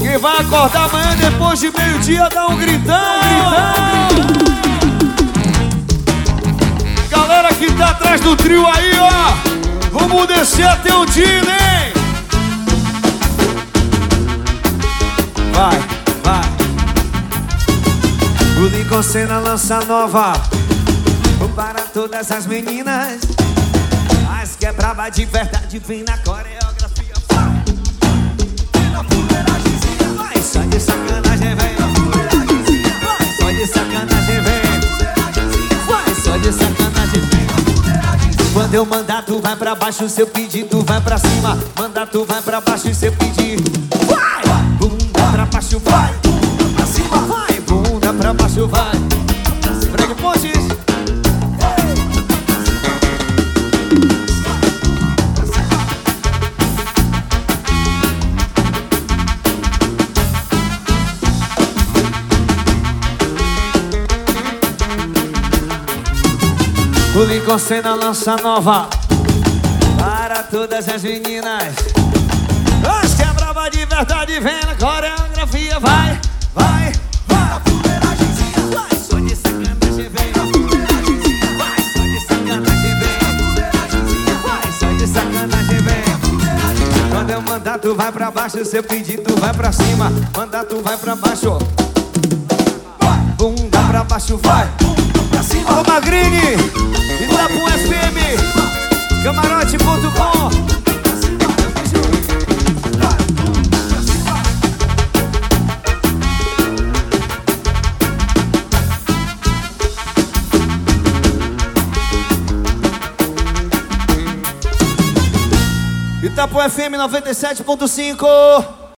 Quem vai acordar amanhã depois de meio-dia dá um gritão. Galera que tá atrás do trio aí, ó, vamos descer até o dia, hein? Vai, vai. O Lincoln Senna lança nova para todas as meninas. As que é braba de verdade, vem na coreografia. Vem na fuleiragemzinha. Vai, só de sacanagem, vem na fuleiragemzinha. Vai, só de sacanagem, vem. Vai, só de sacanagem, vem. Quando eu mandar, tu vai pra baixo, seu pedido vai pra cima. Mandar, tu vai pra baixo e seu pedido vai. Bunda pra baixo, vai. Bunda pra cima, vai. Bunda pra baixo, vai. Fregue Pontes. O Lincoln Senna lança nova para todas as meninas. As que é brava de verdade, vem na coreografia. Vai, vai, vai. A fuleiragemzinha. Vai, só de sacanagem, vem. A fuleiragemzinha. Vai, só de sacanagem, vem. A fuleiragemzinha. Vai, só de sacanagem, vem. Quando eu mandar, tu vai pra baixo, seu pedido vai pra cima. Mandar, tu vai pra baixo. Bunda pra baixo, vai. Bunda pra cima. Ô Magrini, Itapuã FM, camarote.com. Itapuã FM 97.5.